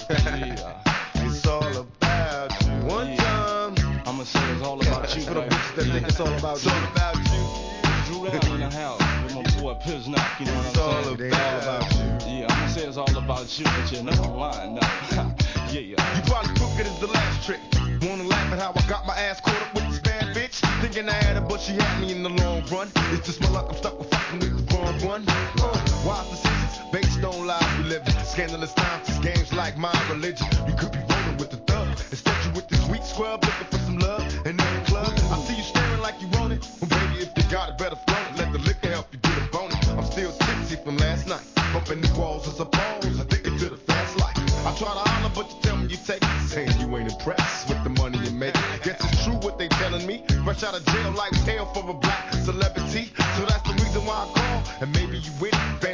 Yeah. It's all about you. One time. I'ma say it's all about you. For the bitches that think it's all about It's you. all about you. Drew down in the house with my boy Piznock, you know what I'm saying? It ain't all about you. Yeah, I'ma say it's all about you, but you know I'm lying now. Yeah. You probably took it as the last trick. Wanna laugh at how I got my ass caught up with this bad bitch? Thinking I had her, but she had me in the long run. It's just my luck, I'm stuck with fucking with the wrong one. Wise decisions, based on lies we live in. Scandalous times, it's games like my religion. You could be rolling with the thug. Instead you with this weak scrub, looking for some love. And in the club, I see you staring like you want it. Well baby, if you got it, better flaunt it. Let the liquor help you get a bonus. I'm still tipsy from last night. Bumping the walls as a pose, addicted to the fast life. I try to holler, but you tell me you take it. Saying you ain't impressed with the money you make. Guess it's true what they telling me. Fresh out of jail like hell for a black celebrity. So that's the reason why I call. And maybe you with it.